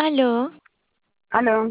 Aló, Aló,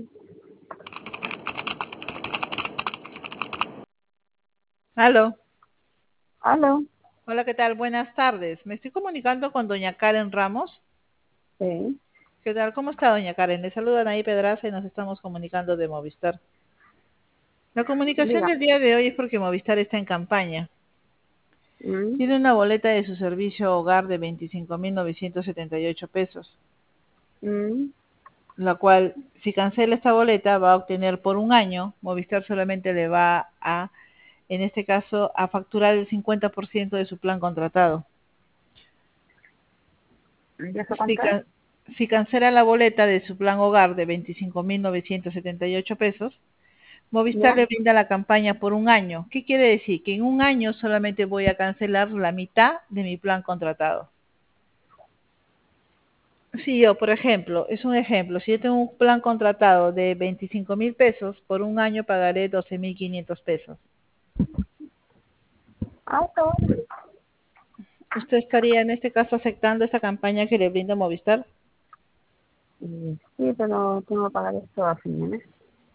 Aló, aló, hola, ¿qué tal? Buenas tardes. Me estoy comunicando con doña Karen Ramos. sí, ¿Qué tal? ¿Cómo está doña Karen? Le saluda Anaí Pedraza y nos estamos comunicando de Movistar. La comunicación diga. del día de hoy es porque Movistar está en campaña. Mm, Tiene una boleta de su servicio hogar de 25.978 pesos, mm, la cual, si cancela esta boleta, va a obtener por un año. Movistar solamente le va a, en este caso, a facturar el 50% de su plan contratado. ¿Ya se Si, cuenta? can- si cancela la boleta de su plan hogar de 25.978 pesos, Movistar Ya. le brinda la campaña por un año. ¿Qué quiere decir? Que en un año solamente voy a cancelar la mitad de mi plan contratado. Si yo, por ejemplo, es un ejemplo, si yo tengo un plan contratado de 25.000 pesos, por un año pagaré 12.500 pesos. Ah, está bueno. ¿Usted estaría en este caso aceptando esta campaña que le brinda Movistar? Sí, pero tengo que pagar esto a fin de mes.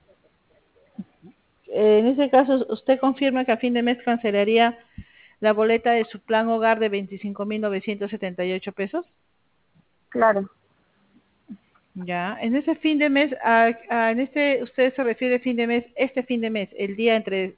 En ese caso, ¿usted confirma que a fin de mes cancelaría la boleta de su plan hogar de 25.978 pesos? Claro, Ya, en ese fin de mes, usted se refiere fin de mes, este fin de mes, el día entre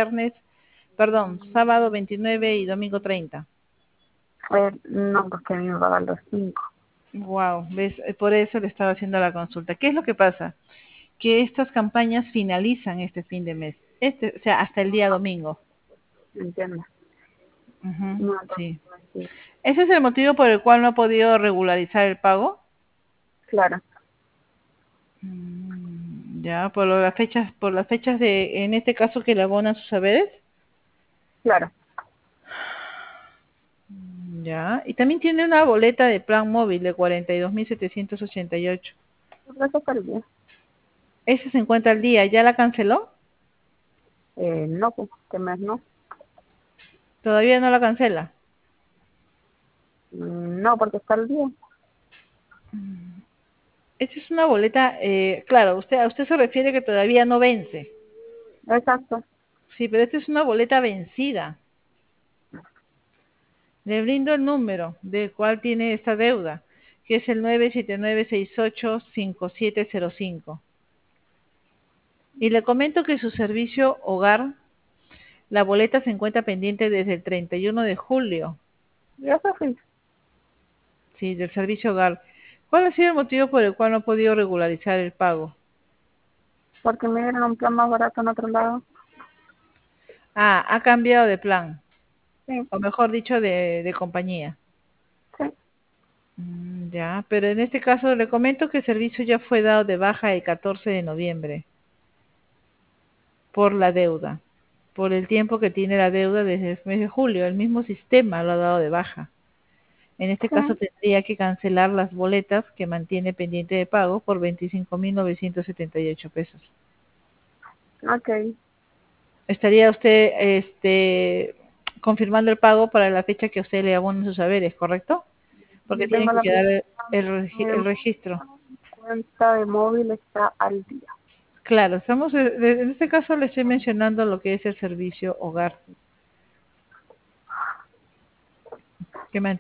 sábado 29 y domingo 30. no, porque a mí me pagan los 5. Wow, ves, por eso le estaba haciendo la consulta. ¿Qué es lo que pasa? Que estas campañas finalizan este fin de mes, o sea, hasta el día domingo. ¿Entiendes? Ujú, No, entonces, sí. sí, ¿Ese es el motivo por el cual no ha podido regularizar el pago? claro, Ya, por las fechas de, en este caso, que le abonan sus saberes. claro. Ya, y también tiene una boleta de plan móvil de 42.788. Gracias por el día. Ese se encuentra al día, ¿ya la canceló? No, pues, este mes no. Todavía no la cancela. No, porque está al día. Esta es una boleta, claro, a usted se refiere que todavía no vence. Exacto. Sí, pero esta es una boleta vencida. Le brindo el número del cual tiene esta deuda, que es el 979685705. Y le comento que su servicio hogar, la boleta se encuentra pendiente desde el 31 de julio, Y eso sí, sí, del servicio hogar. ¿Cuál ha sido el motivo por el cual no ha podido regularizar el pago? porque me dieron un plan más barato en otro lado. Ah, ha cambiado de plan, Sí, o mejor dicho, de compañía. sí. Ya, pero en este caso le comento que el servicio ya fue dado de baja el 14 de noviembre por la deuda, por el tiempo que tiene la deuda desde el mes de julio. El mismo sistema lo ha dado de baja. En este Sí, caso tendría que cancelar las boletas que mantiene pendiente de pago por 25.978 pesos. ok. Estaría usted confirmando el pago para la fecha que usted le abone sus saberes, ¿correcto? Porque Yo tiene tengo que la quedar mi el registro. cuenta de móvil está al día. Claro, en este caso le estoy mencionando lo que es el servicio hogar, que